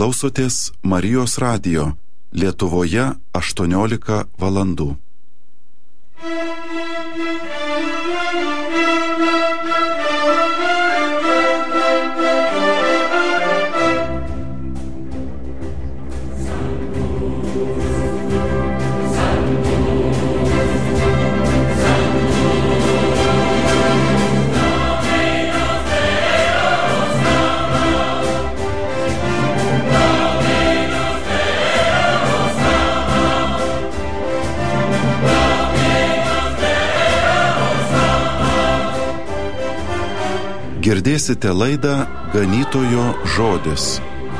klausotės Marijos radijo, Lietuvoje 18 valandų. Girdėsite laidą Ganytojo žodis.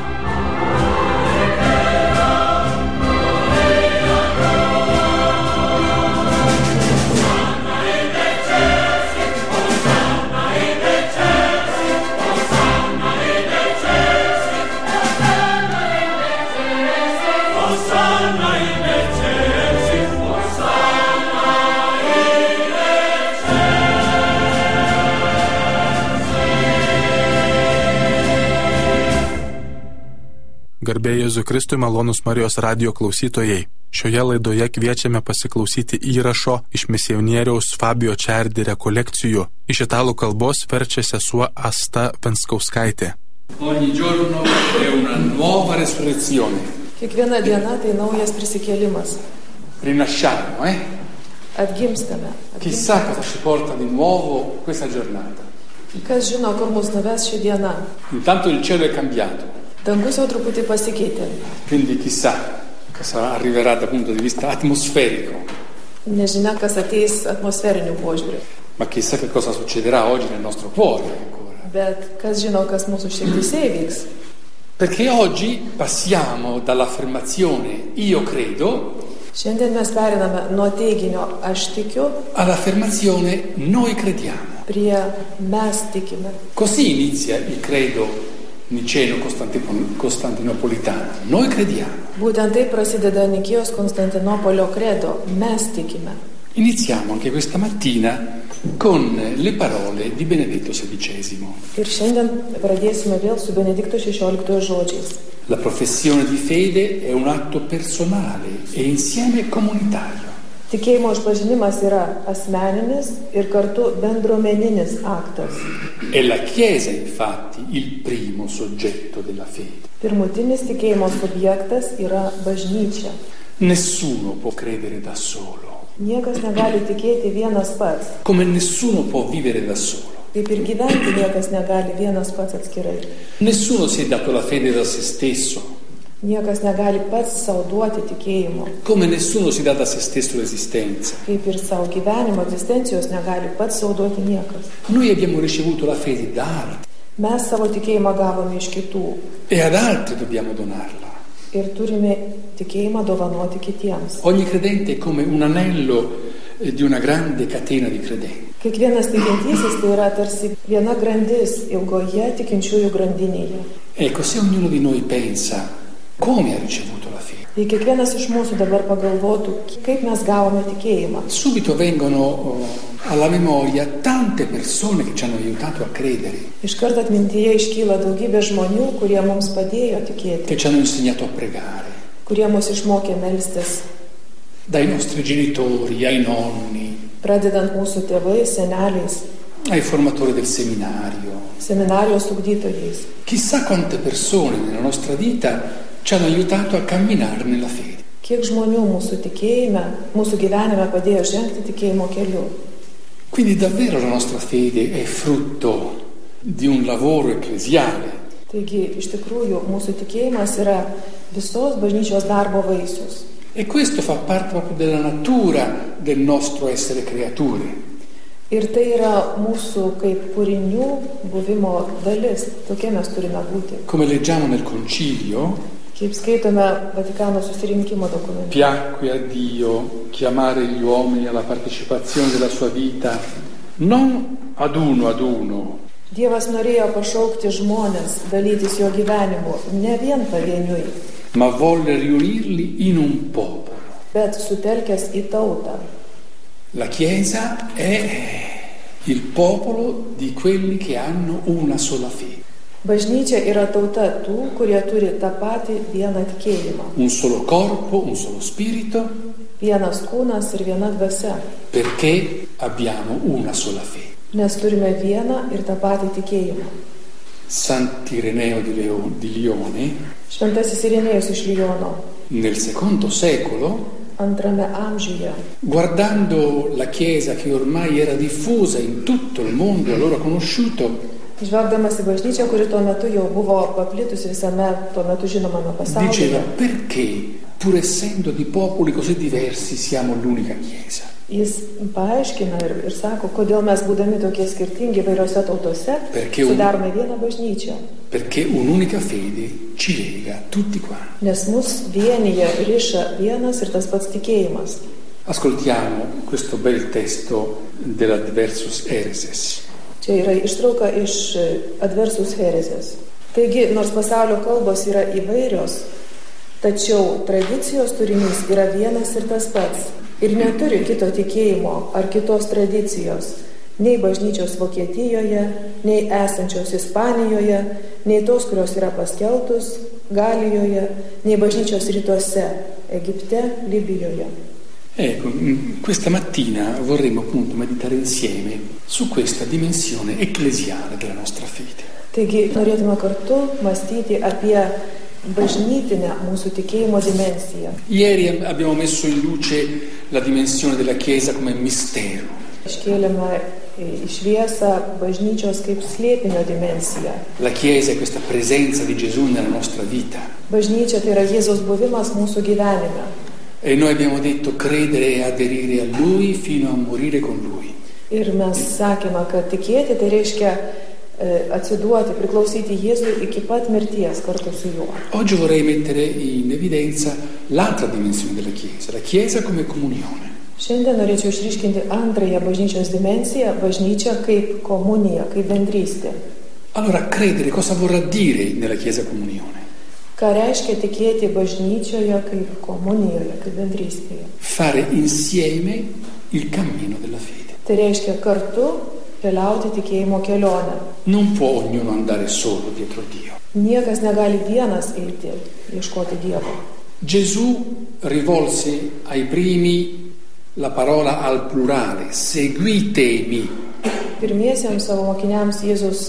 Garbė Jėzui Kristui, malonūs Marijos radijo klausytojai. Šioje laidoje kviečiame pasiklausyti įrašo iš misionieriaus Fabio Ciardi rekolekcijų. Iš italų kalbos verčia sesuo Asta Venskauskaitė. Ogni giorno è una nuova resurrezione. Kiekviena diena tai naujas prisikėlimas. Rinasciamo, Atgimstame. Chissà cosa ci porta di nuovo questa giornata. Kas žino, kur mus nuves ši diena. Intanto il cielo è cambiato. Dangus jau truputį pasikeitė. Quindi chissà cosa arriverà dal punto di vista atmosferico. Nežinia, kas ateis atmosferiniu požiūriu. Ma chissà che cosa succederà oggi nel nostro cuore ancora. Bet kas žino, kas mūsų širdyse įvyks. Perché oggi passiamo dall'affermazione io credo Šiandien mes periname nuo teiginio aš tikiu all'affermazione noi crediamo. Prie mes tikime. Così inizia il credo niceno costantinopolitano. Noi crediamo. Būtent taip prasideda Nikėjos Konstantinopolio credo. Mes tikime. Iniziamo anche questa mattina con le parole di Benedetto XVI. Ir šiandien pradėsime vėl su Benedikto XVI žodžiais. La professione di fede è un atto personale e insieme comunitario. Tikėjimo išpažinimas yra asmeninis ir kartu bendruomeninis aktas. È la Chiesa, infatti, il primo soggetto della fede. Pirmutinis tikėjimo subjektas yra bažnyčia. Nessuno può credere da solo. Niekas negali tikėti vienas pats. Come nessuno può vivere da solo. Kaip ir gyventi niekas negali vienas pats atskirai. Nessuno si è dato la fede da se stesso. Niekas negali pats savo duoti tikėjimo. Come nessuno si dà da se stesso l'esistenza. Kaip ir savo gyvenimo egzistencijos negali pats savo duoti niekas. Noi abbiamo ricevuto la fede da altri. Mes savo tikėjimą gavome iš kitų. E ad altri dobbiamo donarla. Ir turime tikėjimą dovanoti kitiems. Ogni credente è come un anello di una grande catena di credenti. Kiekvienas tikintysis tai yra tarsi viena grandis ilgoje tikinčiųjų grandinėje. Ecco, se ognuno di noi pensa come ha ricevuto la fede. Jei kiekvienas iš mūsų dabar pagalvotų, kaip mes gavome tikėjimą. Subito vengono alla memoria tante persone che ci hanno aiutato a credere. Iškart atmintyje iškyla daugybė žmonių, kurie mums padėjo tikėti. Che ci hanno insegnato a pregare. Kurie mus išmokė melstis. Dai nostri genitori, ai nonni. Pradedant mūsų tėvais, seneliais. Ai formatori del seminario. Seminarijos ugdytojais. Chissà quante persone nella nostra vita ci hanno aiutato a camminare nella fede. Kiek žmonių mūsų tikėjime, mūsų gyvenime padėjo žengti tikėjimo keliu. Quindi davvero la nostra fede è frutto di un lavoro ecclesiale. Taigi, iš tikrųjų, mūsų tikėjimas yra visos bažnyčios darbo vaisius. E questo fa parte proprio della natura del nostro essere creature. Ir tai yra mūsų kaip kūrinių buvimo dalis. Tokie mes turime būti. Come leggiamo nel concilio, kaip skaitome Vatikano susirinkimo dokumente. Piacque a Dio chiamare gli uomini alla partecipazione della sua vita, non ad uno. Dievas norėjo pašaukti žmonės, dalytis jo gyvenimu, ne vien pavieniui, ma volle riunirli in un popolo. Bet sutelkęs į tautą. La Chiesa è il popolo di quelli che hanno una sola fede. Bažnyčia yra tauta tų, kurie turi tą patį vieną tikėjimą. Un solo corpo, un solo spirito, Vienas kūnas ir viena dvasia. perché abbiamo una sola fede. Nes turime vieną ir tą patį tikėjimą. Sant'Ireneo di Lione, Šventasis Irenėjus iš Liono nel II secolo, antrame amžiuje, guardando la Chiesa che ormai era diffusa in tutto il mondo, allora conosciuto, žvelgdamas į bažnyčią, kuri tuo metu jau buvo paplitusi visame tuo metu žinomame diceva: pasaulyje, perché, pur essendo di popoli così diversi, siamo l'unica Chiesa? jis paaiškina ir sako, kodėl mes, būdami tokie skirtingi įvairiose tautose, Perché sudarome vieną bažnyčią. Perché un'unica fede ci lega tutti quanti. Nes mus vienyje riša vienas ir tas pats tikėjimas. Ascoltiamo questo bel testo dell'Adversus Hereses. Čia yra ištrauka iš Adversus Hereses. Taigi, nors pasaulio kalbos yra įvairios, tačiau tradicijos turinys yra vienas ir tas pats. Ir neturi kito tikėjimo ar kitos tradicijos, nei bažnyčios Vokietijoje, nei esančios Ispanijoje, nei tos, kurios yra paskeltus Galijoje, nei bažnyčios rytuose, Egipte, Libijoje. Ecco, questa mattina vorremmo appunto meditare insieme su questa dimensione ecclesiale della nostra fede. Taigi, norėtume kartu mąstyti apie bažnytinę mūsų tikėjimo dimensiją. Ieri abbiamo messo in luce la dimensione della Chiesa come mistero. Iškėlėme į šviesą bažnyčios kaip slėpinio dimensiją. La Chiesa è questa presenza di Gesù nella nostra vita. Bažnyčia tai yra Jėzaus buvimas mūsų gyvenime. E noi abbiamo detto credere e aderire a Lui fino a morire con Lui. Ir mes sakėme, kad tikėti tai reiškia atsiduoti, priklausyti Jėzui iki pat mirties kartu su juo. Oggi vorrei mettere in evidenza l'altra dimensione della Chiesa, la Chiesa come comunione. Šiandien norėčiau išryškinti antrąją bažnyčios dimensiją, bažnyčią kaip komunija, kaip bendrystė. Allora, credere cosa vorrà dire nella Chiesa comunione? Ką reiškia tikėti bažnyčioje kaip komunijoje, kaip bendrystėje? Fare insieme il cammino della fede. Tai reiškia kartu keliauti tikėjimo kelionę. Non può ognuno andare solo dietro Dio. Niekas negali vienas eiti, ieškoti Dievo. Gesù rivolse ai primi la parola al plurale, seguitemi. Pirmiesiems savo mokiniams Jėzus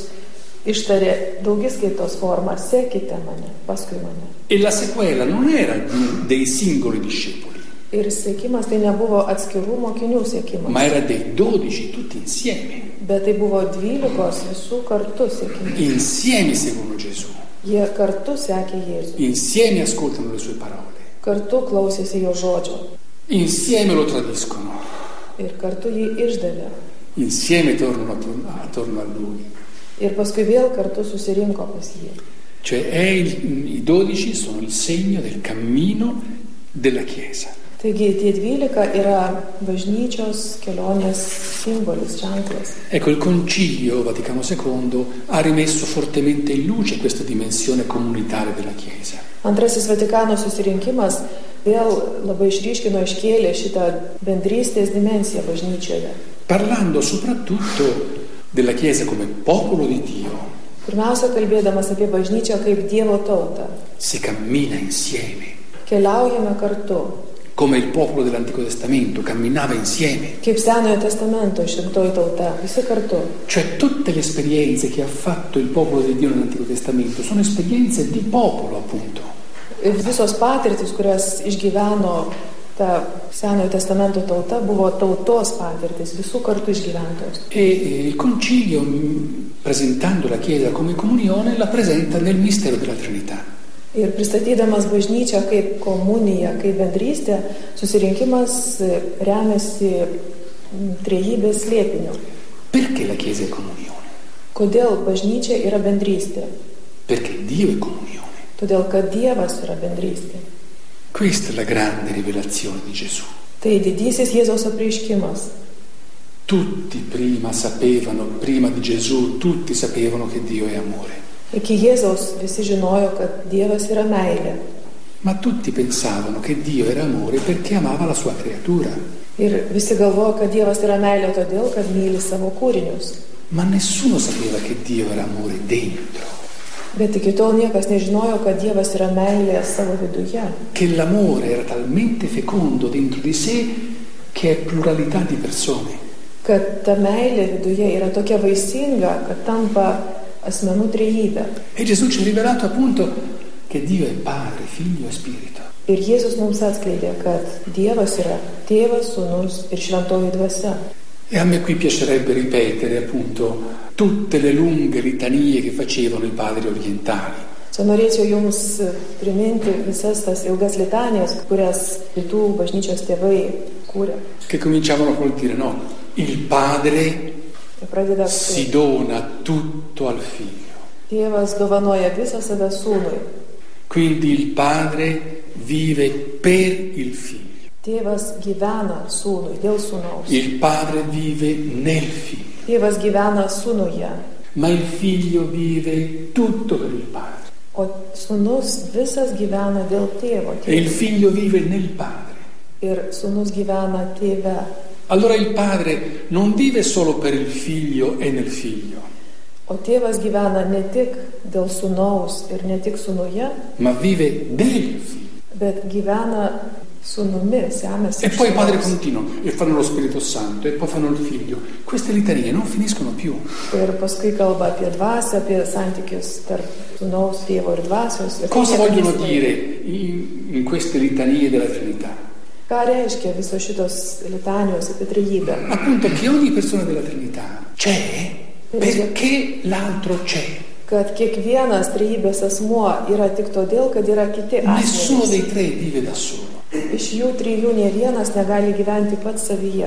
ištarė daugiskaitos formą, sekite mane, paskui mane. E la sequela non era dei singoli discepoli, Ir sekimas tai nebuvo atskirų mokinių sekimas, ma era dei 12 tutti insieme. bet tai buvo 12 visų kartu sekimas. Insieme seguono Gesù, Jie kartu sekė Jėzų, insieme ascoltano le sue parole, kartu klausėsi jo žodžio insieme lo tradiscono, ir kartu jį išdavė. insieme tornano attorno a Lui. Ir paskui vėl kartu susirinko pas jį. Cioè i 12 sono il segno del cammino della Chiesa. Taigi tie 12 yra bažnyčios kelionės simbolis, ženklas. Ecco, il Concilio Vaticano II ha rimesso fortemente in luce questa dimensione comunitaria della Chiesa. Antrasis Vatikano susirinkimas vėl labai iškėlė šitą bendrystės dimensiją bažnyčioje. Parlando soprattutto della Chiesa come popolo di Dio. Pirmiausia, kalbėdamas apie bažnyčią kaip Dievo tautą. Si cammina insieme, Keliaujame kartu, come il popolo dell'Antico Testamento camminava insieme. kaip Senojo testamento išrinktoji tauta, visi kartu. Cioè tutte le esperienze che ha fatto il popolo di Dio nell'Antico Testamento sono esperienze di popolo, appunto. Ir visos patirtis, kurias išgyveno ta Senojo testamento tauta, buvo tautos patirtis, visų kartu išgyventos. E il Concilio, presentando la Chiesa come comunione, la presenta nel mistero della Trinità. Ir pristatydamas bažnyčią kaip komuniją, kaip bendrystę, susirinkimas remiasi trejybės slėpiniu. Perché la Chiesa è comunione? Kodėl bažnyčia yra bendrystė? Perché Dio è comunione. Todėl, kad Dievas yra bendrystė. Questa è la grande rivelazione di Gesù. Tai didysis Jėzaus apreiškimas. Tutti prima di Gesù, tutti sapevano che Dio è amore. Iki Jėzaus visi žinojo, kad Dievas yra meilė. Ma tutti pensavano che Dio era amore perché amava la sua creatura. Ir visi galvojo, kad Dievas yra meilė todėl, kad myli savo kūrinius. Ma nessuno sapeva che Dio era amore dentro. Bet iki tol niekas nežinojo, kad Dievas yra meilė savo viduje. Che l'amore era talmente fecondo dentro di sé che è pluralità di persone. Kad ta meilė viduje yra tokia vaisinga, kad tampa asmenų trejybė. E Gesù ci ha rivelato appunto che Dio è Padre, Figlio e Spirito. Ir Jėzus mums atskleidė, kad Dievas yra Tėvas, Sūnus ir Šventoji Dvasia. E a me qui piacerebbe ripetere appunto tutte le lunghe litanie che facevano i padri orientali. Čia norėčiau Jums priminti visas tas ilgas litanijas, kurias rytų bažnyčios tėvai kūrė. Che cominciavano col dire no, il Padre si dona tutto al Figlio. Tėvas dovanoja visą save Sūnui. Quindi il Padre vive per il Figlio. Tėvas gyvena Sūnui, dėl Sūnaus. Il Padre vive nel Figlio. Tėvas gyvena Sūnuje. Ma il Figlio vive tutto per il Padre. O Sūnus visas gyvena dėl Tėvo. E il Figlio vive nel Padre. Ir Sūnus gyvena Tėve. Allora il Padre non vive solo per il Figlio e nel Figlio. O Tėvas gyvena ne tik dėl Sūnaus ir ne tik Sūnuje, ma vive del Figlio. Bet gyvena Sūnumi, semėsi. E poi il Padre continua, e fanno lo Spirito Santo, e poi fanno il Figlio. Queste litanie non finiscono più. Ir paskui kalba apie dvasią, apie santykius tarp Sūnaus, Tėvo ir Dvasios. Cosa vogliono dire in queste litanie della Trinità? Ką reiškia visos šitos litanijos apie trejybę? Appunto che ogni persona della Trinità c'è perché l'altro c'è. Kad kiekvienas trejybės asmuo yra tik todėl, kad yra kiti asmenys. Nessuno dei tre vive da solo. Iš jų trijų ne vienas negali gyventi pats savyje.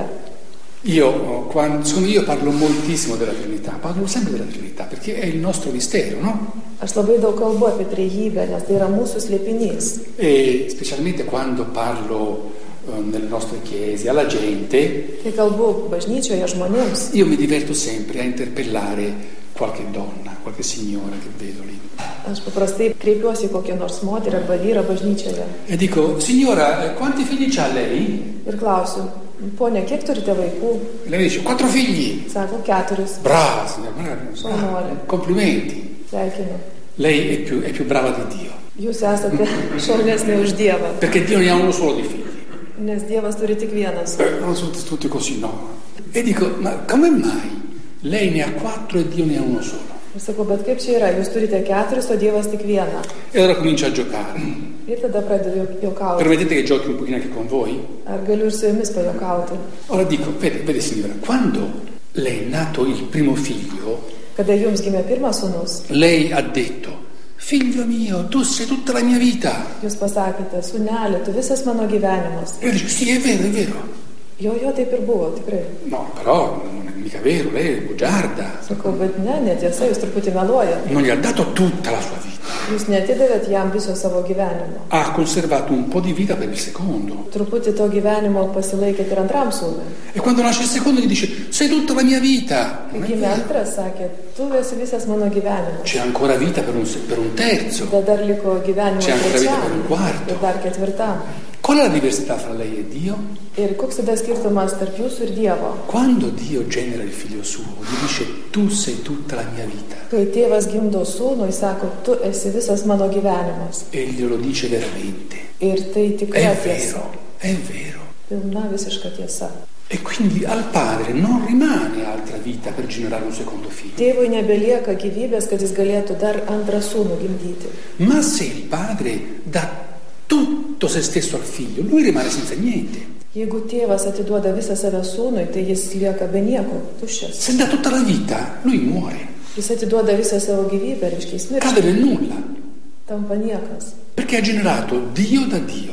Io parlo moltissimo della Trinità, parlo sempre della Trinità, perché è il nostro mistero, no? Aš labai daug kalbu apie trejybę, nes tai yra mūsų slėpinys. E specialmente quando parlo nelle nostre chiese alla gente, kai kalbu bažnyčioje žmonėms, io mi diverto sempre a interpellare qualche donna, qualche signora che vedo lì. Aš paprastai kreipiuosi kokią nors moterį arba vyrą bažnyčioje. E dico, signora, quanti figli c'ha lei? Ir klausiu, ponia, kiek turite vaikų? Lei dice, 4 figli. Sako, 4. Brava, signora, complimenti. Sveikinu. Lei è più brava di Dio. Jūs esate šaunesnė už Dievą. Perché Dio ne ha uno solo di figli. Nes Dievas turi tik vieną sūnų. Non sono tutti così, no. E dico, ma come mai lei ne ha 4 e Dio ne ha uno solo? Ir sakau, bet kaip čia yra? Jūs turite 4, o Dievas tik vieną. E allora comincia a giocare. Ir tada pradedu juokauti. Permettete che giochi un pochino anche con voi? Ar galiu ir su jumis pajuokauti? Ora dico, vede signora, quando le è nato il primo figlio, kada jums gimė pirmas sūnus, lei ha detto, figlio mio, tu sei tutta la mia vita. Jūs pasakėte, sūnelė, tu visas mano gyvenimas. E io dico, sì, è vero. Jo, taip ir buvo, tikrai. No, però non è mica vero, lei è bugiarda. Sakau, bet netiesa, jūs truputį meluojate. Non gli ha dato tutta la sua vita. Jūs neatidavėt jam viso savo gyvenimo. Ha conservato un po' di vita per il secondo. Truputį to gyvenimo pasilaikėt ir antram sūnui. E quando nasce il secondo gli dice, sei tutta la mia vita. Kai gimė antras, sakė, tu esi visas mano gyvenimas. C'è ancora vita per un terzo. Bet dar liko gyvenimo C'è ancora vita per un trečiam quarto. ir dar ketvirtam. Qual è la diversità fra lei e Dio? Ir koks tada skirtumas tarp jūsų ir Dievo? Quando Dio genera il figlio suo, gli dice, tu sei tutta la mia vita. Kai tėvas gimdo sūnų, jis sako, tu esi visas mano gyvenimas. E glielo dice veramente. Ir tai tikra tiesa. È vero. Pilna visiška tiesa. E quindi al padre non rimane altra vita per generare un secondo figlio. Tėvui nebelieka gyvybės, kad jis galėtų dar antrą sūnų gimdyti. Ma se il padre dà tutto se stesso al figlio, lui rimane senza niente. Jeigu tėvas atiduoda visą save sūnui, tai jis lieka be nieko, tuščias. Se dà tutta la vita, lui muore. Jis atiduoda visą savo gyvybę, reiškia jis Cade miršta. nel nulla. Tampa niekas. Perché ha generato Dio da Dio,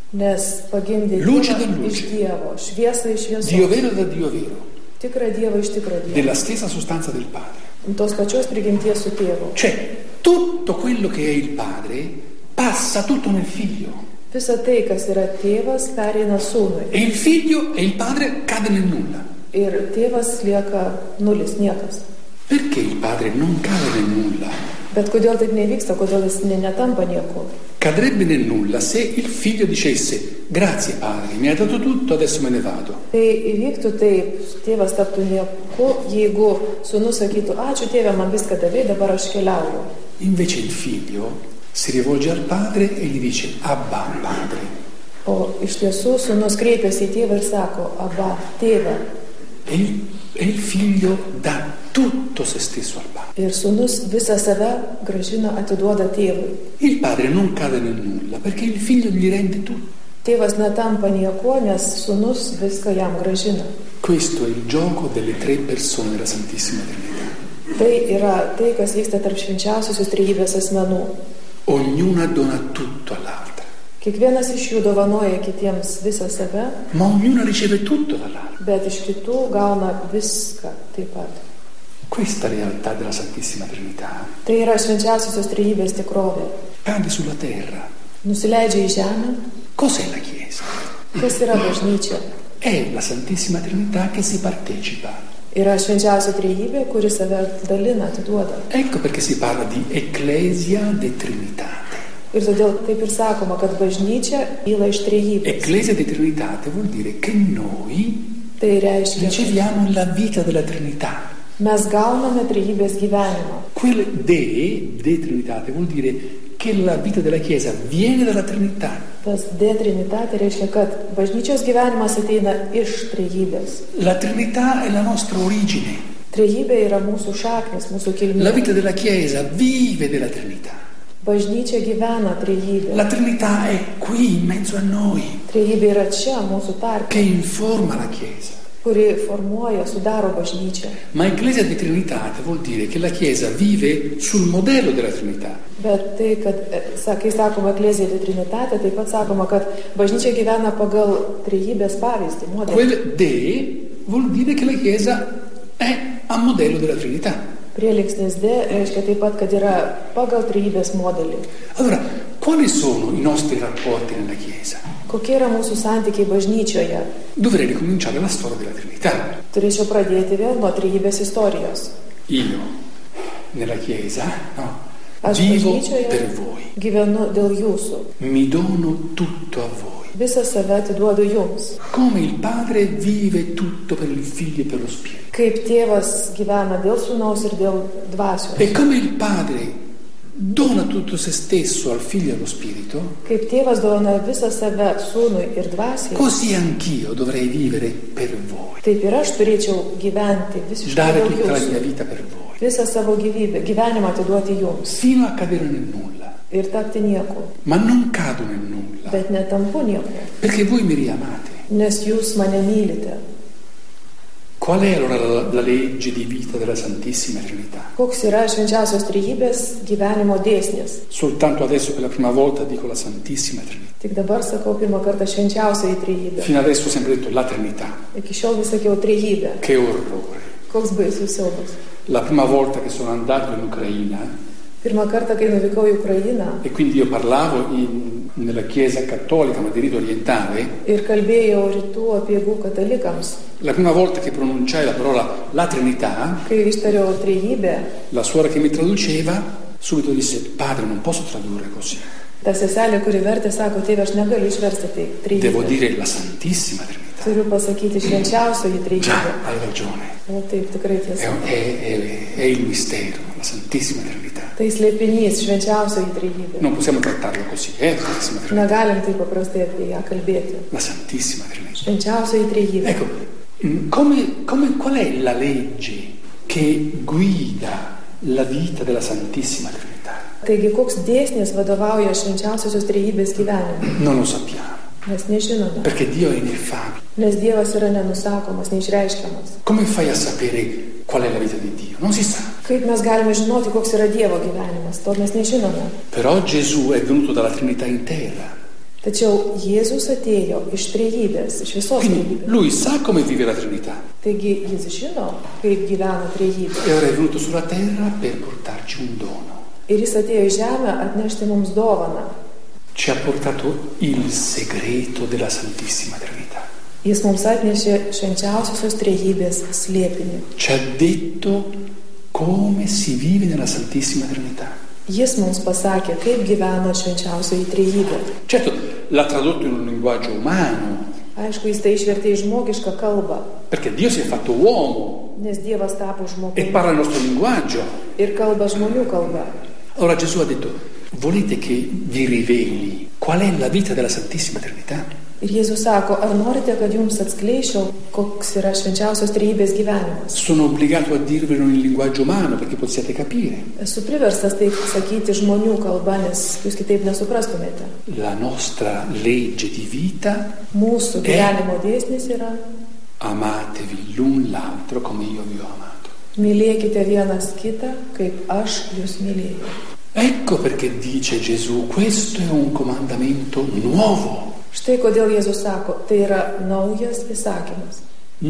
Nes pagimdė Luce Dievą da luce. iš Dievo, šviesą iš Dio šviesos. vero da Dio vero, Tikrą Dievą iš tikro Dievo. della stessa sostanza del padre. Tos pačios prigimties su tėvu. Cioè, tutto quello che è il padre passa tutto nel figlio. Visa tai, kas yra tėvas, pereina sūnui. E il figlio e il padre cade nel nulla. Ir tėvas lieka nulis, niekas. Perché il padre non cade nel nulla? Bet kodėl taip nevyksta, kodėl jis netampa nieko? Cadrebbe nel nulla se il figlio dicesse grazie Padre, mi hai dato tutto, adesso me ne vado. Tai įvyktų taip, tėvas taptų nieku, jeigu sūnus sakytų, ačiū tėve, man viską davė, dabar aš keliauju. Invece il figlio si rivolge al padre e gli dice Abba, Padre. O iš tiesų sūnus kreipiasi į tėvą ir sako, Abba, tėve. E il figlio dà tutto se stesso al padre. Ir sūnus visą save grąžina, atiduoda tėvui. Il padre non cade nel nulla perché il figlio gli rende tutto. Tėvas netampa niekuo, nes sūnus viską jam grąžina. Questo è il gioco delle tre persone della Santissima Trinità. Tai yra tai, kas vyksta tarp švenčiausiosios trejybės asmenų. Ognuna dona tutto all'altra. Kiekvienas iš jų dovanoja kitiems visą save, ma ognuna riceve tutto dall'altra. Bet iš kitų gauna viską taip pat. Questa è la realtà della Santissima Trinità. Tai yra švenčiausiosios trejybės tikrovė. Cade sulla terra. Nusileidžia į žemę. Cos'è la Chiesa? Kas yra bažnyčia? È la Santissima Trinità che si partecipa. Yra švenčiausia trejybė, kuri save dalina, atiduoda. Ecco perché si parla di Ecclesia de Trinitate. Ir todėl taip ir sakoma, kad bažnyčia kyla iš trejybės. Ecclesia de Trinitate vuol dire che noi riceviamo la vita della Trinità. Mes gauname trejybės gyvenimą. Quel de Trinitate vuol dire che la vita della Chiesa viene dalla Trinità. Tas de Trinitate reiškia, kad bažnyčios gyvenimas ateina iš trejybės. La Trinità è la nostra origine. Trejybė yra mūsų šaknis, mūsų kilmė. La vita della Chiesa vive della Trinità. Bažnyčia gyvena trejybė. La Trinità è qui in mezzo a noi. Trejybė yra čia, mūsų tarpe. Che informa la Chiesa. Kuri formuoja, sudaro bažnyčią. Ma Ecclesia di Trinitate vuol dire che la Chiesa vive sul modello della Trinità. Bet tai, kad, kai sakoma Ecclesia di Trinitate, taip pat sakoma, kad bažnyčia gyvena pagal trejybės pavyzdį, modelį. Quel de vuol dire che la Chiesa è a modello della Trinità. Prieliksnis de reiškia taip pat, kad yra pagal trejybės modelį. Allora, quali sono i nostri rapporti nella Chiesa? Kokie yra mūsų santykiai bažnyčioje? Dovrei ricominciare la storia della Trinità. Turėčiau pradėti vėl nuo trejybės istorijos. Io, nella Chiesa, no, Aš vivo bažnyčioje per voi. Gyvenu dėl jūsų. Mi dono tutto a voi. Visą save atiduodu jums. Come il Padre vive tutto per il Figlio e per lo Spirito. Kaip tėvas gyvena dėl sūnaus ir dėl dvasios. E come il Padre dona tutto se stesso al Figlio e allo Spirito, kaip tėvas dovana visą save sūnui ir dvasiai, così anch'io dovrei vivere per voi. Taip ir aš turėčiau gyventi visiškai dare dėl tutta la jūsų. mia vita per voi. Visą savo gyvenimą atiduoti jums. Fino a cadere nel nulla. Ir tapti nieku. Ma non cado nel nulla. Bet netampu nieku. Perché voi mi riamate. Nes jūs mane mylite. Qual è allora la legge di vita della Santissima Trinità? Koks yra švenčiausios trejybės gyvenimo dėsnis? Soltanto adesso per la prima volta dico la Santissima Trinità. Tik dabar sakau pirmą kartą švenčiausioji trejybė. Fino adesso ho sempre detto la Trinità. Iki šiol vis sakiau trejybė. Che orrore. Koks baisus siaubas. La prima volta che sono andato in Ucraina, pirmą kartą, kai nuvykau į Ukrainą, e quindi io parlavo nella Chiesa cattolica, ma di rito orientale, ir kalbėjau rytų apeigų katalikams. La prima volta che pronunciai la parola la Trinità, kai ištariau trejybę, la suora che mi traduceva subito disse: Padre, non posso tradurre così. Ta seselė, kuri vertė, sako: tėve, aš negaliu išversti tai trejybę. Devo dire la Santissima Trinità. Turiu pasakyti švenčiausioji trejybė. Già, hai ragione. O taip, tikrai tiesa. È il mistero, la Santissima Trinità. Tai slėpinys, švenčiausioji trejybė. Non possiamo trattarlo così, la Santissima Trinità. Negalim taip paprastai apie ją kalbėti. La Santissima Trinità. Švenčiausioji trejybė. Ecco, qual è la legge che guida la vita della Santissima Trinità? Taigi, koks dėsnis vadovauja švenčiausiosios trejybės gyvenimui? Non lo sappiamo. Mes nežinome. Perché Dio è ineffabile. Nes Dievas yra nenusakomas, neišreiškiamas. Come fai a sapere qual è la vita di Dio? Non si sa. Kaip mes galime žinoti, koks yra Dievo gyvenimas? To mes nežinome. Però Gesù è venuto dalla Trinità intera. Tačiau Jėzus atėjo iš trejybės, iš visos Quindi trejybės. lui sa come vive la Trinità. Taigi jis žino, kaip gyvena trejybė. E ora è venuto sulla terra per portarci un dono. Ir jis atėjo į žemę atnešti mums dovaną. Ci ha portato il segreto della Santissima Trinità. Jis mums atnešė švenčiausiosios trejybės slėpinį. Ci ha detto come si vive nella Santissima Trinità. Jis mums pasakė, kaip gyvena švenčiausioji trejybė. Certo, l'ha tradotto in un linguaggio umano. Aišku, jis tai išvertė į žmogišką kalbą. Perché Dio si è fatto uomo. Nes Dievas tapo E žmogumi. parla il nostro linguaggio. Ir kalba žmonių kalba. Allora Gesù ha detto, volete che vi riveli qual è la vita della Santissima Trinità? Ir Jėzus sako, ar norite, kad jums atskleičiau, koks yra švenčiausios trejybės gyvenimas? Sono obbligato a dirvelo in linguaggio umano perché possiate capire. Esu priverstas taip sakyti žmonių kalba, nes jūs kitaip nesuprastumėte. La nostra legge di vita, Mūsų gyvenimo dėsnis yra: amatevi l'un l'altro come io vi ho amato. mylėkite vienas kitą, kaip aš jūs mylėjau. Ecco perché dice Gesù, questo è un comandamento nuovo. Štai kodėl Jėzus sako, tai yra naujas įsakymas.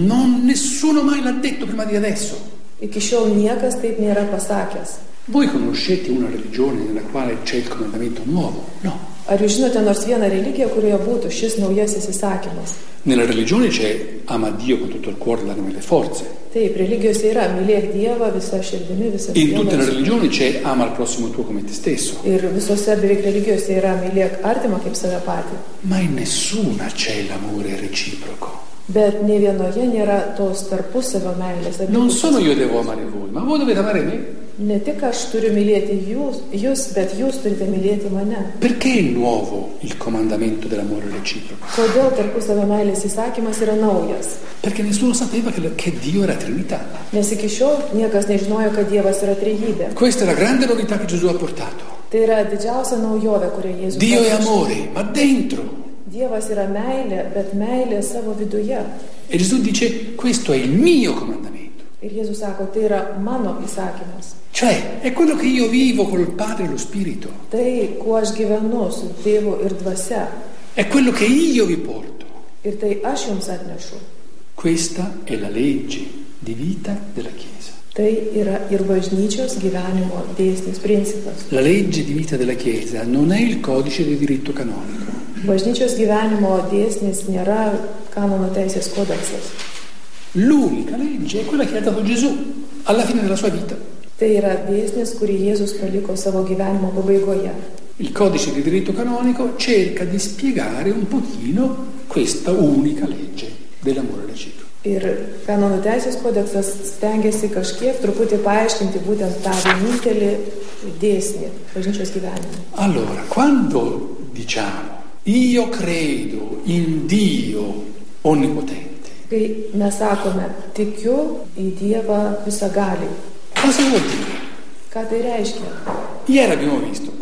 Nessuno mai l'ha detto prima di adesso. Iki šiol niekas taip nėra pasakęs. Voi conoscete una religione nella quale c'è il comandamento nuovo? No. Ar jūs žinote nors vieną religiją, kurioje būtų šis naujasis įsakymas? Nella religione c'è ama Dio con tutto il cuore, l'anima e le forze. Taip, religijose yra mylėk Dievą visą širdimi, visą In tutte le sielą. religioni c'è ama il prossimo tuo come te stesso. Ir visose beveik religijose yra mylėk artimą kaip save patį. Ma in nessuna c'è l'amore reciproco. Bet ne vienoje nėra tos tarpusavio meilės. Non solo io devo amare voi, ma voi dovete amare me. Ne tik aš turiu mylėti jūs, bet jūs turite mylėti mane. Perché è nuovo il comandamento dell'amore reciproco? Kodėl tarpusavio meilės įsakymas yra naujas? Perché nessuno sapeva che Dio era Trinità. Nes iki šiol niekas nežinojo, kad Dievas yra trejybė. Questa è la grande novità che Gesù ha portato. Tai yra didžiausia naujovė, kurią Jėzus Dio è atnešė. amore, ma dentro. Dievas yra meilė, bet meilė savo viduje. E Gesù dice, questo è il mio comandamento. Ir Jėzus sako, tai yra mano įsakymas. Cioè, è quello che io vivo con il Padre e lo Spirito. Tai, kuo aš gyvenu su Tėvu ir Dvasia. È quello che io vi porto. Ir tai aš jums atnešu. Questa è la legge di vita della Chiesa. Tai yra ir bažnyčios gyvenimo dėsnis, principas. La legge di vita della Chiesa non è il codice di diritto canonico. Bažnyčios gyvenimo dėsnis nėra kanono teisės kodeksas. L'unica legge è quella che ha dato Gesù alla fine della sua vita. Tai yra dėsnis, kurį Jėzus paliko savo gyvenimo pabaigoje. Il codice di diritto canonico cerca di spiegare un pochino questa unica legge dell'amore reciproco. Ir kanonų teisės kodeksas stengiasi kažkiek truputį paaiškinti būtent tą vienintelį dėsnį bažnyčios gyvenimo. Allora, quando diciamo io credo in Dio onnipotente, Kai mes sakome, tikiu į Dievą visagalį, cosa vuol dire? ką tai reiškia? Ieri abbiamo visto,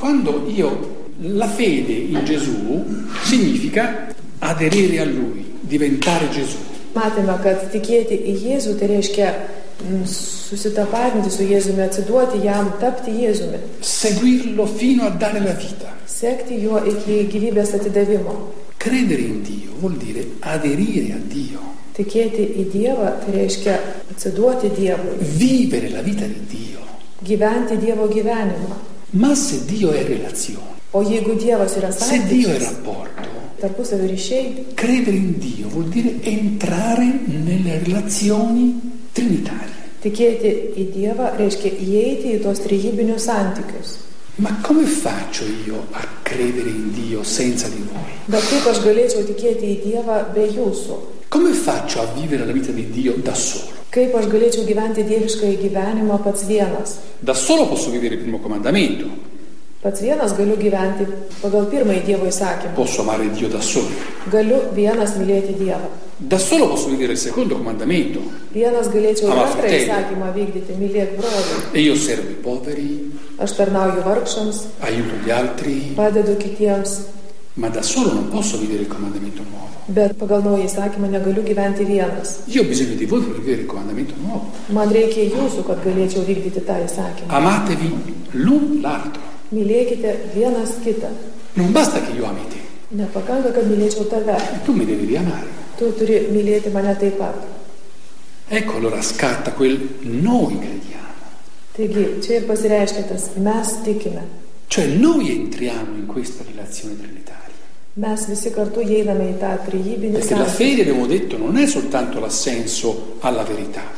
la fede in Gesù significa aderire a Lui, diventare Gesù. Matėme, kad tikėti į Jėzų tai reiškia susitapatinti su Jėzumi, atsiduoti jam, tapti Jėzumi, Seguirlo fino a dare la vita. sekti juo iki gyvybės atidavimo. Credere in Dio vuol dire aderire a Dio, Tikėti į Dievą tai reiškia atsiduoti Dievui, vivere la vita di Dio. gyventi Dievo gyvenimą. Ma se Dio è relazione, O jeigu Dievas yra se Dio è santykis, rapporto, tarpusavio ryšiai, credere in Dio vuol dire entrare nelle relazioni trinitarie. tikėti į Dievą reiškia įeiti į tos trejybinius santykius. Ma come faccio io a credere in Dio senza di voi? Bet kaip aš galėčiau tikėti į Dievą be jūsų? Come faccio a vivere la vita di Dio da solo? Kaip aš galėčiau gyventi dieviškąjį gyvenimą pats vienas? Da solo posso vivere il primo comandamento, Pats vienas galiu gyventi pagal pirmąjį Dievo įsakymą. posso amare Dio da solo. Galiu vienas mylėti Dievą. Da solo posso vivere il secondo comandamento, Vienas galėčiau Ama antrą fratelli. įsakymą vykdyti, mylėk brolį. e io servo i poveri, Aš tarnauju vargšams, aiuto gli altri, padedu kitiems, ma da solo non posso vivere il comandamento nuovo. bet pagal naują įsakymą negaliu gyventi vienas. Io ho bisogno di voi per vivere il comandamento nuovo. Man reikia jūsų, kad galėčiau vykdyti tą įsakymą. Amatevi l'un l'altro. Mylėkite vienas kitą. Non basta che io ami te, Nepakanka, kad mylėčiau tave. tu mi devi riamare. Tu turi mylėti mane taip pat. Ecco allora scatta quel noi crediamo. Taigi, čia ir pasireiškia tas mes tikime. Cioè noi entriamo in questa relazione trinitaria. Mes visi kartu įeiname į tą trejybinį Perché la santykį. fede, abbiamo detto, non è soltanto l'assenso alla verità.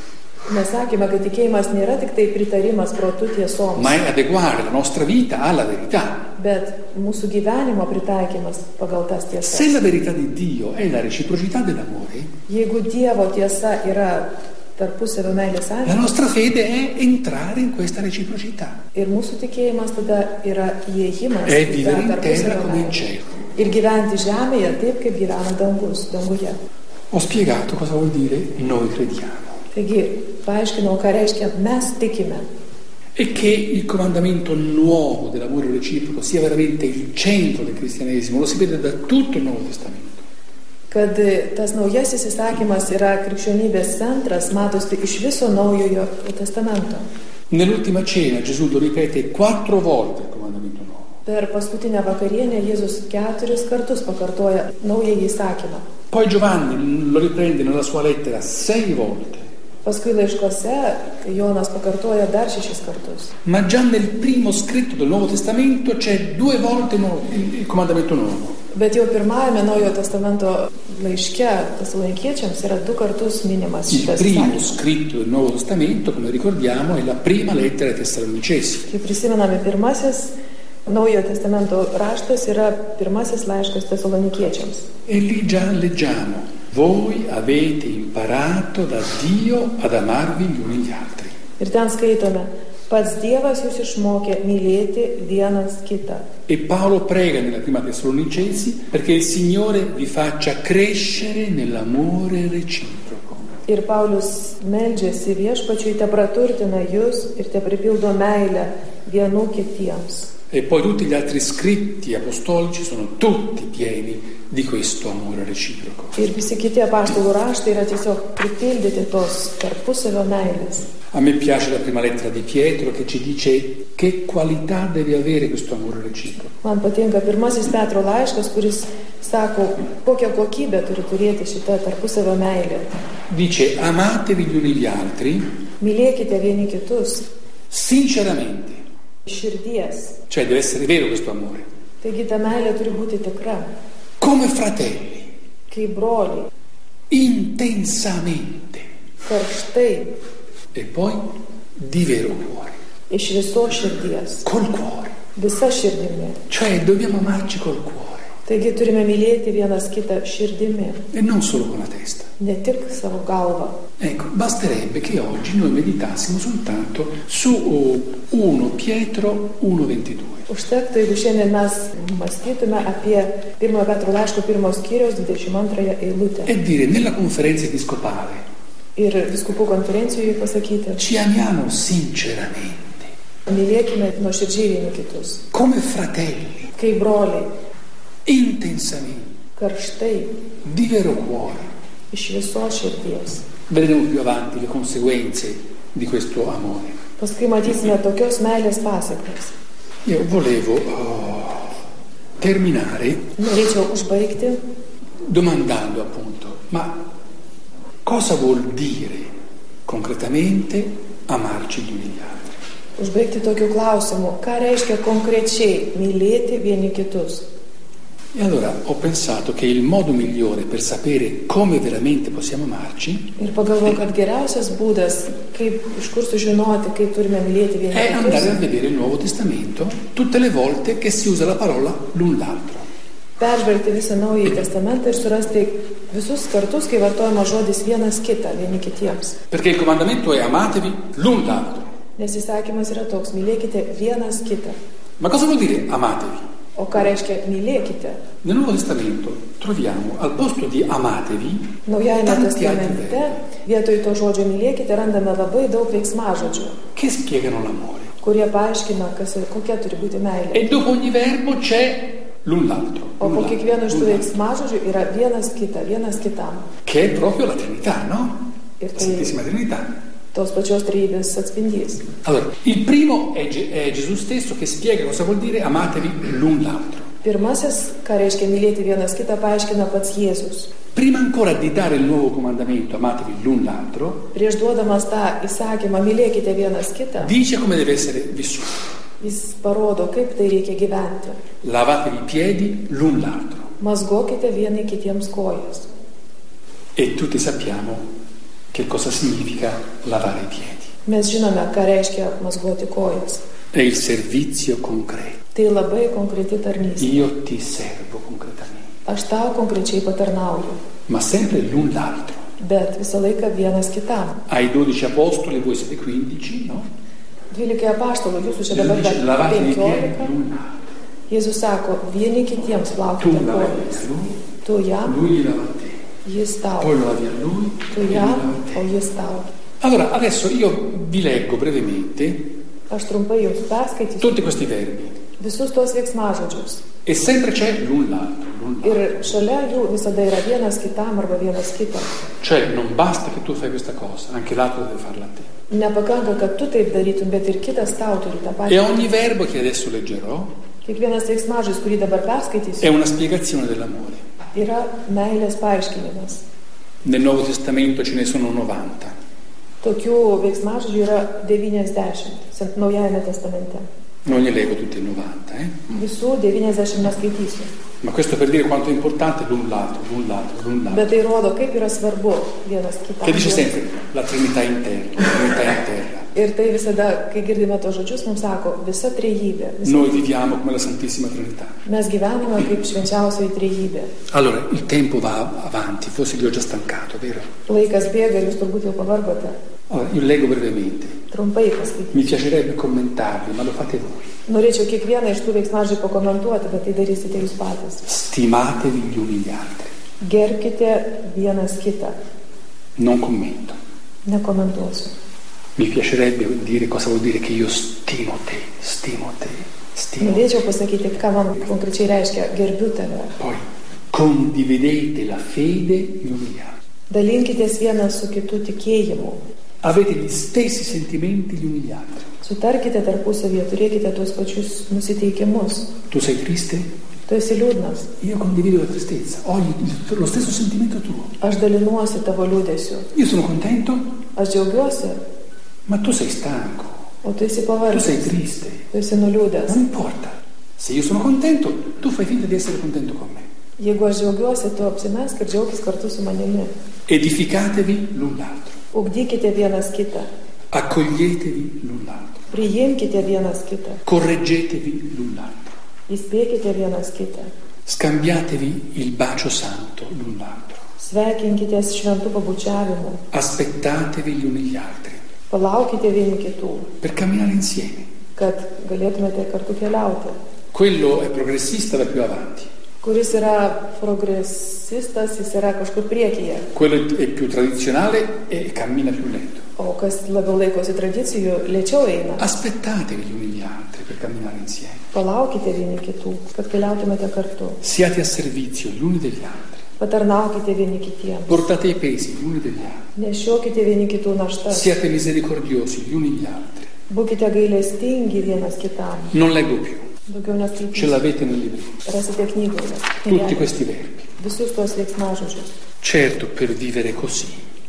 Mes sakėme, kad tikėjimas nėra tik tai pritarimas protų tiesoms, ma è adeguare la nostra vita alla verità. bet mūsų gyvenimo pritaikymas pagal tas Se tiesas. la verità di Dio è la reciprocità dell'amore, Jeigu Dievo tiesa yra tarpusavio meilės la santykiai nostra fede è entrare in questa reciprocità ir mūsų tikėjimas tada yra įėjimas e į tą vivere in terra tarpusavio come in meilę. cielo. Ir gyventi žemėje taip, kaip gyvena danguje. Ho spiegato cosa vuol dire noi crediamo Taigi, paaiškinau, ką reiškia mes tikime. e che il comandamento nuovo dell'amore reciproco sia veramente il centro del cristianesimo, lo si vede da tutto il Nuovo Testamento. Kad tas naujasis įsakymas yra krikščionybės centras, matosi iš viso naujojo testamento. Nell'ultima cena Gesù lo ripete 4 volte il comandamento nuovo. Per paskutinę vakarienę Jėzus 4 kartus pakartoja naująjį įsakymą. Poi Giovanni lo riprende nella sua lettera 6 volte. Paskui laiškose Jonas pakartoja dar 6 kartus. Ma già nel primo scritto del Nuovo Testamento c'è 2 volte il comandamento nuovo. Bet jau pirmajame naujojo testamento laiške Tesalonikiečiams yra 2 kartus minimas Il šitas primo įsakymas. scritto del Nuovo Testamento, come ricordiamo, è la prima lettera ai Tessalonicesi. Kaip prisimename, pirmasis naujojo testamento raštas yra pirmasis laiškas Tesalonikiečiams. E lì già leggiamo: voi avete imparato da Dio ad amarvi gli uni gli altri. Ir ten skaitome, pats Dievas jūs išmokė mylėti vienas kitą. E Paolo prega nella prima Tessalonicesi perché il Signore vi faccia crescere nell'amore reciproco. Ir Paulius meldžiasi viešpačiui, te praturtina jūs ir te pripildo meilę vienų kitiems. E poi tutti gli altri scritti apostolici sono tutti pieni di questo amore reciproco. Ir visi kiti apaštalų raštai yra tiesiog pripildyti tos tarpusavio meilės. A me piace la prima lettera di Pietro che ci dice che qualità deve avere questo amore reciproco. Man patinka pirmasis Petro laiškas, kuris sako, kokią kokybę turi turėti šitą tarpusavio meilę. Dice: amatevi gli uni gli altri Mylėkite vieni kitus, sinceramente, širdies. cioè deve essere vero questo amore, Taigi ta meilė turi būti tikra, come fratelli, kaip broliai, intensamente, karštai, e poi di vero cuore, iš visos širdies, col cuore, visa širdimi. cioè dobbiamo amarci col cuore Taigi turime mylėti vienas kitą širdimi, e non solo con la testa. ne tik savo galvą. Ecco, basterebbe che oggi noi meditassimo soltanto su 1 Pietro 1,22. Užtektų, jeigu šiandien mes mąstytume apie 1 Petro laiško 1 skyriaus 22 eilutę. E dire nella conferenza episcopale: Ir vyskupų konferencijoje pasakyti, ci amiamo sinceramente, mylėkime nuoširdžiai vieni kitus, come fratelli, kaip broliai, intensamente, karštai, di vero cuore. iš visos širdies. Vedremo più avanti le conseguenze di questo amore. Paskui matysime tokios meilės pasiekmes. Io volevo terminare Norėčiau užbaigti, domandando appunto: ma cosa vuol dire concretamente amarci gli uni gli altri? užbaigti tokiu klausimu, ką reiškia konkrečiai mylėti vieni kitus. E allora ho pensato che il modo migliore per sapere come veramente possiamo amarci Ir pagalvojau, kad geriausias būdas, kaip iš kur sužinoti, kaip turime mylėti vieni è andare a kitus, vedere il Nuovo Testamento tutte le volte che si usa la parola l'un l'altro. peržvelgti visą Naująjį Testamentą ir surasti visus kartus, kai vartojama žodis vienas kitą, vieni kitiems. Perché il comandamento è amatevi l'un l'altro. Nes įsakymas yra toks, mylėkite vienas kitą. Ma cosa vuol dire amatevi? O ką reiškia mylėkite? Nel Nuovo Testamento troviamo al posto di amatevi Naujajame tanti altri testamente verbi vietoj to žodžio mylėkite randame labai daug veiksmažodžių, che spiegano l'amore. kurie paaiškina, kokia turi būti meilė. E dopo ogni verbo c'è l'un l'altro. O l'un po l'altro, kiekvieno iš tų l'un l'altro, veiksmažodžių yra vienas kita, vienas kitam. che è proprio la Trinità, no? Ir La tai Santissima Trinità. tos pačios trejybės atspindys. Allora, il primo è Gesù stesso che spiega cosa vuol dire amatevi l'un l'altro. Pirmasis, ką reiškia mylėti vienas kitą, paaiškina pats Jėzus. Prima ancora di dare il nuovo comandamento, amatevi l'un l'altro, Prieš duodamas tą įsakymą, mylėkite vienas kitą, dice come deve essere vissuto. jis parodo, kaip tai reikia gyventi. Lavatevi i piedi l'un l'altro. Mazgokite vieni kitiems kojas. E tutti sappiamo che cosa significa lavare i piedi. Mes žinome, ką reiškia mazgoti kojas. È il servizio concreto. Tai labai konkreti tarnystė. Io ti servo concretamente. Aš tau konkrečiai patarnauju, Ma sempre l'un l'altro. bet visą laiką vienas kitam. Ai 12 apostoli, voi siete 15, no? 12 apaštalų, jūsų čia Gesù dabar dice lavate i piedi 15. l'un l'altro. Jėzus sako, vieni kitiems Tu plaukite lavi kojas. a lui, Tu jam, lui gli lava a te. jis tau. Poi lo lavi a lui, Tu e lui lava jam, a o te. jis tau. Allora, adesso io vi leggo brevemente Aš trumpai jums perskaitysiu tutti questi verbi. visus tos veiksmažodžius. E sempre c'è l'un l'altro, l'un l'altro. Ir šalia jų visada yra vienas kitam arba vienas kitam. Cioè non basta che tu fai questa cosa, anche l'altro deve farla a te. Nepakanka, kad tu taip darytum, bet ir kitas tau turi tą E patį. ogni verbo che adesso leggerò Kiekvienas veiksmažodis, kurį dabar è perskaitysiu, una spiegazione dell'amore. yra meilės paaiškinimas. Nel Nuovo Testamento ce ne sono 90. Tokių veiksmažodžių yra 90 Naujajame testamente. Non li leggo tutti e 90, Visų 90 neskaitysiu. Ma questo per dire quanto è importante l'un l'altro, l'un l'altro, l'un l'altro. Bet tai rodo, kaip yra svarbu vienas kitam. Che dice sempre la Trinità interna, la Trinità interna. Ir tai visada, kai girdime tos žodžius, mums sako, visa trejybė. Noi viviamo come la Santissima Trinità. Mes gyvename kaip švenčiausioji trejybė. Allora, il tempo va avanti, forse vi ho già stancato, vero? Laikas bėga ir jūs turbūt jau pavargote. Allora, io leggo brevemente. Trumpai paskaityti. Mi piacerebbe commentarli, ma lo fate voi. Norėčiau kiekvieną iš tų veiksmažodžių pakomentuoti, bet tai darysite jūs patys. Stimatevi gli uni gli altri. Gerbkite vienas kitą. Non commento. Nekomentuosiu. Mi piacerebbe dire cosa vuol dire che io stimo te, stimo te, stimo te. Norėčiau pasakyti, ką man konkrečiai reiškia gerbiu tave. Poi condividete la fede gli uni gli altri. Dalinkitės vienas su kitu tikėjimu. Avete gli stessi sentimenti gli uni gli altri. Sutarkite tarpusavyje, turėkite tuos pačius nusiteikimus. Tu sei triste? Tu esi liūdnas. Io condivido la tristezza, ho lo stesso sentimento tuo. Aš dalinuosi tavo liūdėsiu. Io sono contento, Aš džiaugiuosi, ma tu sei stanco, o tu esi tu pavargęs. sei triste. Tu esi nuliūdęs. Non importa. Se io sono contento, tu fai finta di essere contento con me. Jeigu aš džiaugiuosi, tu apsimesk ir džiaugis kartu su manimi. Edificatevi l'un l'altro. Ugdykite vienas kitą. Accoglietevi l'un l'altro. Priimkite vienas kitą. Correggetevi l'un l'altro. Įspėkite vienas kitą. Scambiatevi il bacio santo l'un l'altro. Sveikinkitės šventų pabučiavimu. Aspettatevi gli uni gli altri Palaukite vieni kitų, per camminare insieme. kad galėtumėte kartu keliauti. Quello è progressista, va più avanti. Kuris yra progresistas, jis yra kažkur priekyje. Quello è più tradizionale e cammina più lento. O kas labiau laikosi tradicijų, lėčiau eina. Aspettatevi gli uni gli altri per camminare insieme. Palaukite vieni kitų, kad keliautumėte kartu. Siate a servizio gli uni degli altri. Patarnaukite vieni kitiems. Portate i pesi gli uni degli altri. Nešiokite vieni kitų naštas. Siate misericordiosi gli uni gli altri. Būkite gailestingi vienas kitam. Non leggo più. Daugiau Ce neskaitysiu. l'avete nel libro. Rasite knygoje. Tutti questi verbi. Visus tuos veiksmažodžius. Certo, per vivere così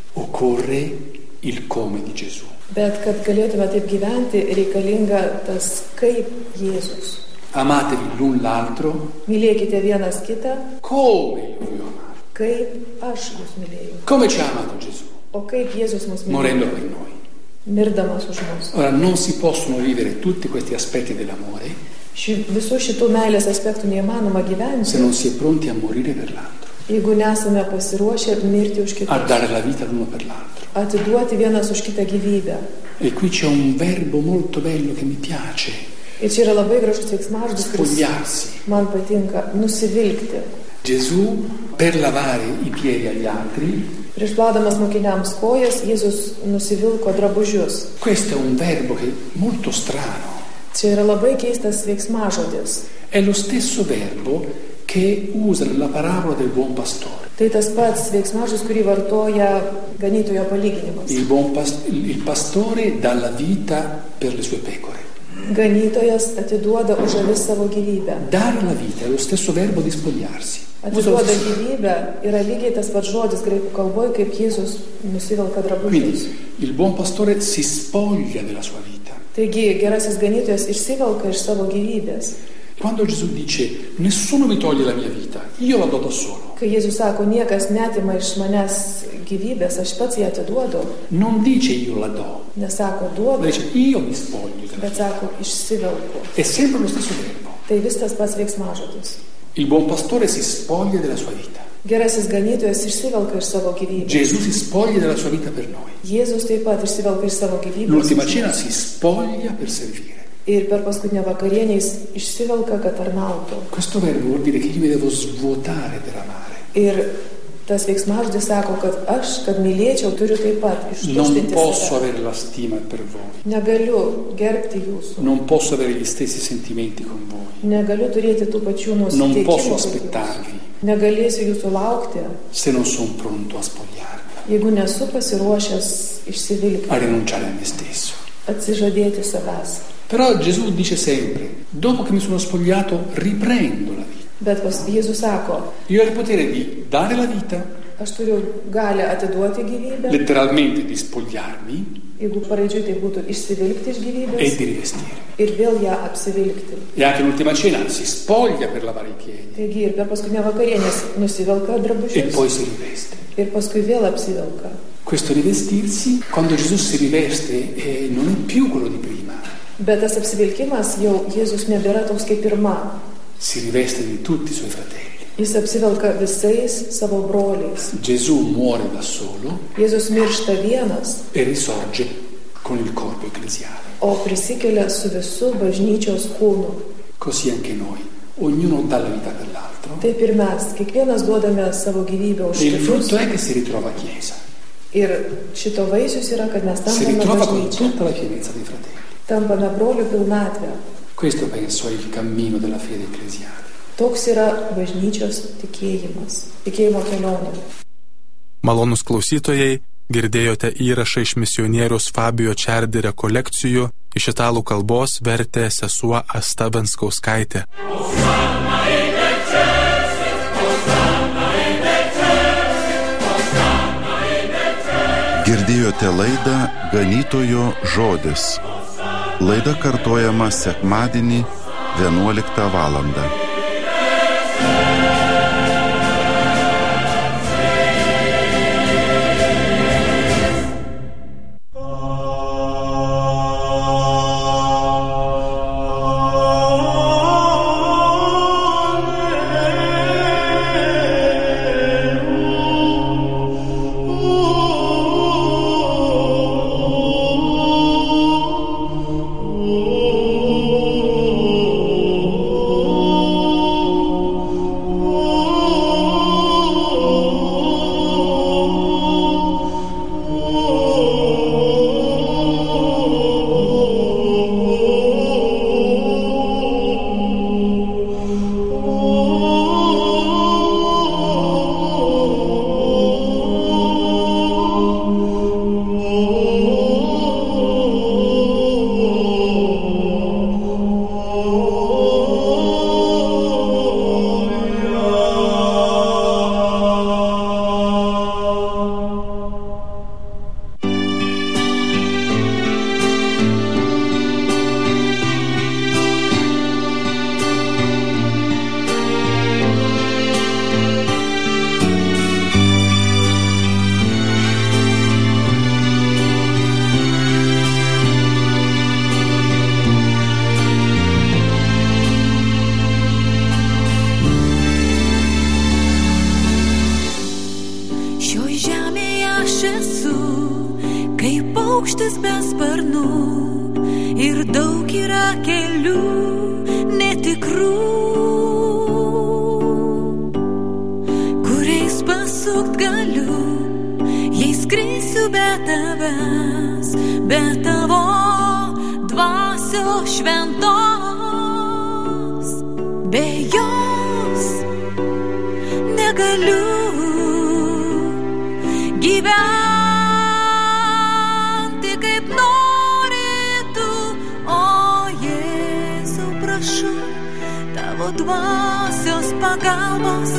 occorre il come di Gesù. Bet kad galėtume taip gyventi, reikalinga tas kaip Jėzus. Amatevi l'un l'altro Mylėkite vienas kitą, come io vi ho amato. kaip aš jūs mylėjau. Come ci ha amato Gesù? O kaip Jėzus mus Morendo mylėjo, per noi. mirdamas už mus. Ora, non si possono vivere tutti questi aspetti dell'amore Visų šitų meilės aspektų neįmanoma se gyventi, non si è pronti a morire per l'altro, jeigu nesame pasiruošę mirti už a kitus, dare la vita l'uno per l'altro. atiduoti vienas už kitą gyvybę. E qui c'è un verbo molto bello che mi piace, Ir čia yra labai gražus veiksmažodis, kuris spogliarsi. man patinka - nusivilkti. Gesù, per lavare i piedi agli altri, Prieš plaudamas mokiniams kojas, Jėzus nusivilko drabužius. questo è un verbo che è molto strano. Čia yra labai keistas veiksmažodis. È lo stesso verbo che usa nella parabola del buon pastore. Tai tas pats veiksmažodis, kurį vartoja ganytojo palyginimas. Il pastore dà la vita per le sue pecore. Ganytojas atiduoda už avis savo gyvybę. Dare la vita è lo stesso verbo di spogliarsi. Atiduoda gyvybę yra lygiai tas pats žodis graikų kalboje, kaip Jėzus nusivelka drabužius. Quindi il buon pastore si spoglia della sua vita. Taigi gerasis ganytojas išsivelka iš savo gyvybės. Quando Gesù dice nessuno mi toglie la mia vita, io la do da solo. Kai Jėzus sako, niekas neatima iš manęs gyvybės, aš pats ją atiduodu. Non dice io la do, Nesako ma duodu, dice io mi spoglio della bet vita. sako išsivelku. È sempre lo stesso verbo. Tai vis tas pats veiksmažodis. Il buon pastore si spoglia della sua vita. Gerasis ganytojas išsivelka iš savo gyvybės. Gesù si spoglia della sua vita per noi. Jėzus taip pat išsivelka iš savo gyvybės. L'ultima cena si spoglia per servire. Ir per paskutinę vakarienę jis išsivelka, kad tarnautų. Questo verbo vuol dire che io mi devo svuotare per amare. Ir tas veiksmažodis sako, kad aš, kad mylėčiau, turiu taip pat Non ištuštinti posso save. avere la stima per voi. Negaliu gerbti jūsų. Non posso avere gli stessi sentimenti con voi. Negaliu turėti tų pačių Non posso nusiteikimų. kaip jūs. aspettarvi Negalėsiu jūsų laukti, se non sono pronto a spogliarmi, jeigu nesu pasiruošęs išsivilkti, a rinunciare a me stesso. atsižadėti savęs. Però Gesù dice sempre, dopo che mi sono spogliato, riprendo la vita. Bet Jėzus sako, Io ho il potere di dare la vita, aš turiu galę atiduoti gyvybę, letteralmente di spogliarmi jeigu paraidžiui tai būtų išsivilkti iš e gyvybės di rivestire. ir vėl ją apsivilkti. E anche l'ultima cena si spoglia per lavare i piedi Taigi ir per paskutinę vakarienę nusivelka e drabužius poi si riveste. ir paskui vėl apsivelka. Questo rivestirsi, quando Gesù si riveste, non è più quello di prima. Bet tas apsivilkimas jau Jėzus nebėra toks kaip pirma. Si riveste di tutti i suoi fratelli. Jis apsivelka visais savo broliais. Gesù muore da solo Jėzus miršta vienas, e risorge con il corpo ecclesiale. o prisikelia su visu bažnyčios kūnu. Così anche noi, ognuno dà la vita per l'altro. Taip ir mes, kiekvienas duodame savo gyvybę už E il frutto kitus. è che si ritrova Chiesa, Ir šito vaisius yra, kad mes si tampame ritrova con bažnyčia. tutta la pienezza dei fratelli. Tampame brolių pilnatvę. Questo penso è il cammino della fede ecclesiale. Toks yra bažnyčios tikėjimas, tikėjimo kelionė. Malonus klausytojai, girdėjote įrašą iš misionieriaus Fabio Čerdi rekolekcijų, iš italų kalbos vertė sesuo Asta Venskauskaitė. Girdėjote laidą Ganytojo žodis. Laida kartojama sekmadienį 11 valandą. paukštis be sparnų ir daug yra kelių netikrų, kuriais pasukt galiu, jei skrisiu be tavęs, be tavo dvasios šventos, be jos negaliu gyventi kaip nori tu, o Jėzau prašau tavo dvasios pagalbos.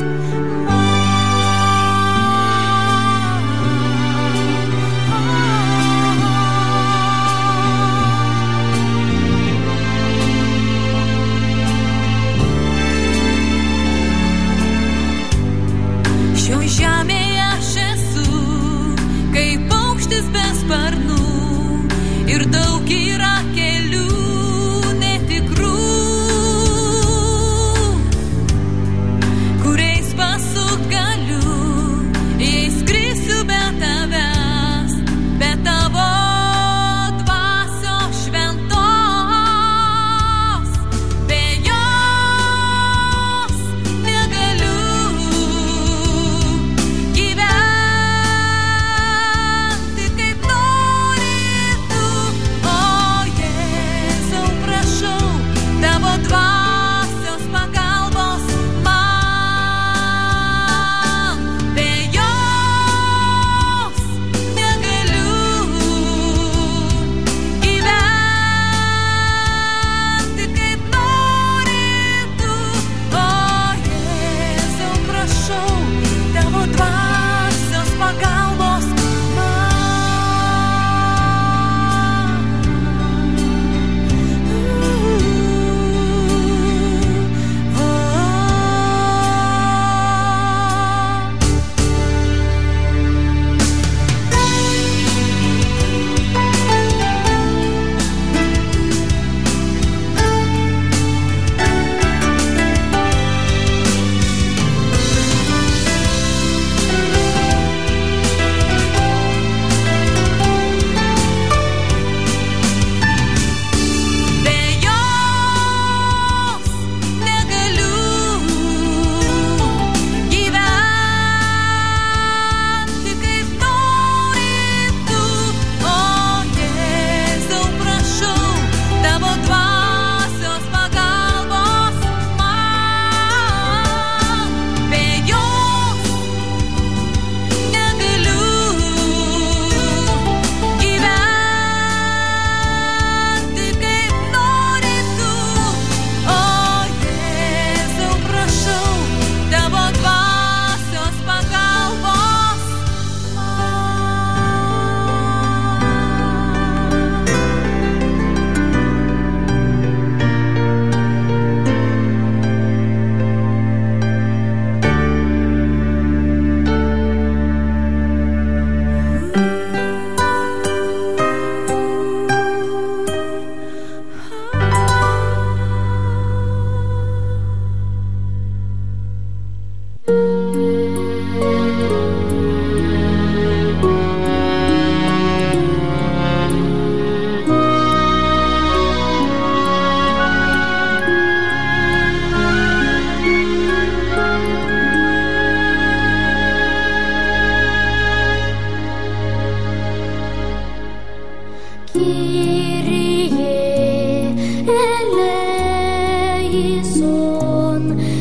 son